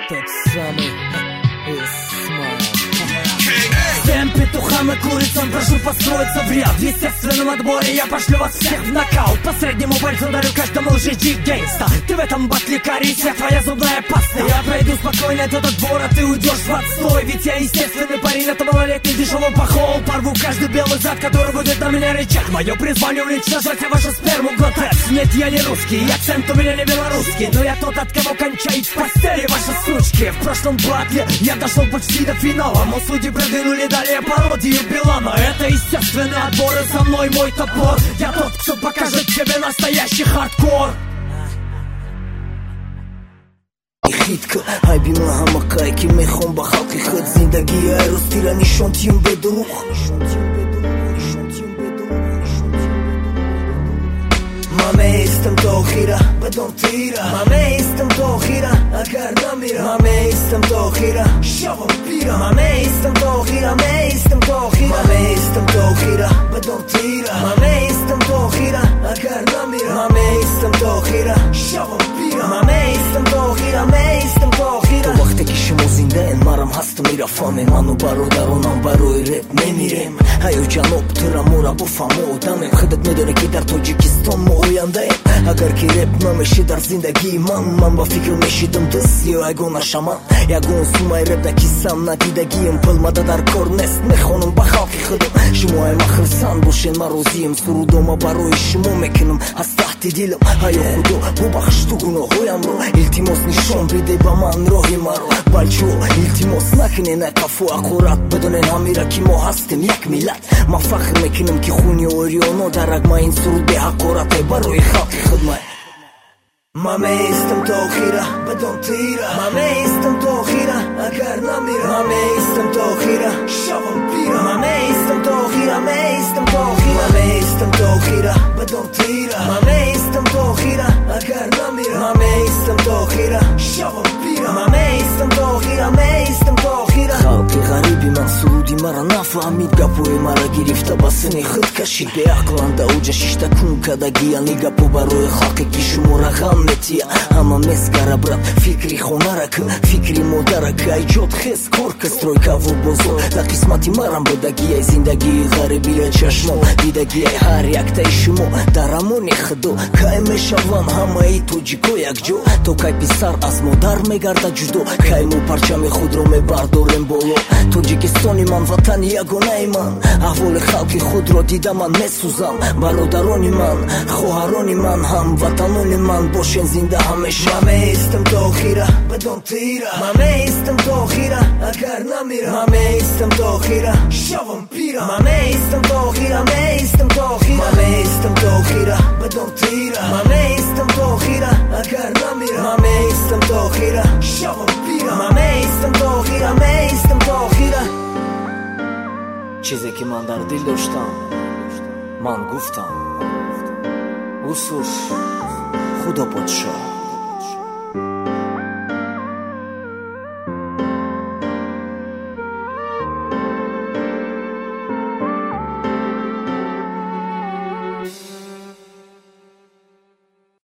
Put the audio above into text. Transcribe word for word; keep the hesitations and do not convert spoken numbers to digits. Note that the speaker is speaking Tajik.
Тот самый Исмаил. Всем петухам и курицам прошу построиться в ряд. В естественном отборе я пошлю вас всех в нокаут. По среднему пальцу дарю каждому жить гейста. Ты в этом батле корейся, твоя зубная паста. Я пройду спокойно этот отбор, а ты уйдешь в отстой. Ведь я естественный парень, это малолетний дешевый похол. Порву каждый белый зад, который будет на меня рычать. Мое призвание уничтожать, а вашу сперму глотать. Нет, я не русский, акцент у меня не белорусский, но я тот, от кого кончает в постели ваши сучки. В прошлом батле я дошел почти до финала, но судьи продвинули далее пародию Билана. Это естественный отбор, и со мной мой топор. Я тот, кто покажет тебе настоящий хардкор. Хитка, айбина хамакайки мехом ба халқи худ зиндагии айрустира нишонтиюм бедурух. Мамеистам то хира, бадон тира. Мамеистам то хира, агар намира. Мамеистам то хира, шавам пира. Мамеистам то хира, меистам то хира. Мамеистам то хира, бадон тира. Мамеистам то хира, агар намира. Мамеистам то хира, шавам пира. Мамеистам то хира, меистам то хира. То вақте ки шумо зиндаен марам ҳасту мирафаме. Ману бародаронам барои реп мемирем. Аю ҷаноб тирамора буфамо одамем. Худат медоне ки дар Тоҷикистон мо ояндаем. Агар ки реп намеши дар зиндагии ман, ман ба фикр мешидам дус ё ягона шаман. Ягон сумаи реп накисам надидагием. пулмада дар кор нест мехонам ба халқи худам. Шумоам ахирсан бошен ман розием. сурудома барои шумо мекунам аз таҳти дилам. Аё худо бубахш ту гуноҳоямро. илтимос нишон биде ба ман роҳи маро. балчо илтимос накунен ақафу ақурат. бидонен ҳамира ки мо ҳастем як миллат. ман фахр мекунам ки хуни ориёно дар рагмаин суруд беҳақорат барои халқи худмай. Мамеистам то хира, бадон тира. Мамеистам то хира, агар намира. Мамеистам то хира, шавам пира. Мамеистам то хира, меистам то хира. Мамеистам то хира, бадон тира. Мамеистам то хира, агар намира. Мамеистам то хира, шавам пира. Мамеистам то хира, меистам то хира. халқи ғариби ман суруди мара нафаҳмид. гапои мара гирифта ба сини худкашӣ. беақланда уҷа шишта кун кадагия. нигапо барои халқе ки шумора ғам метия. ҳама месгара брат фикри хонарака. фикри модарака айҷод хез корка. стройкаву бозор да қисмати марам будагия. зиндагии ғарибия чашмо дидагия. ҳар яктаи шумо дар амони худо. кай мешаванд ҳамаи тоҷико якҷо. то кай писар аз модар мегарда ҷудо. кай мо парчами худро мебардорем боло. тоҷикистони ман ватани ягонаи ман. аҳволи халқи худро дида ман месӯзам. бародарони ман хоҳарони ман ҳамватанони ман бошен зинда ҳамеша. Мамеистам то хира, бадон тира. Мамеистам то хира, агар намира. Мамеистам то хира, шавам пира. Мамеистам то хира, меистам то хира. Мамеистам то хира, бадон тира. Мамеистам то хира, агар намира. Мамеистам то хира, шавам пира. Мамеистам то хира, меистам то хира. чизе ки ман дар дил доштам ман гуфтам. усуш худо подшоҳ.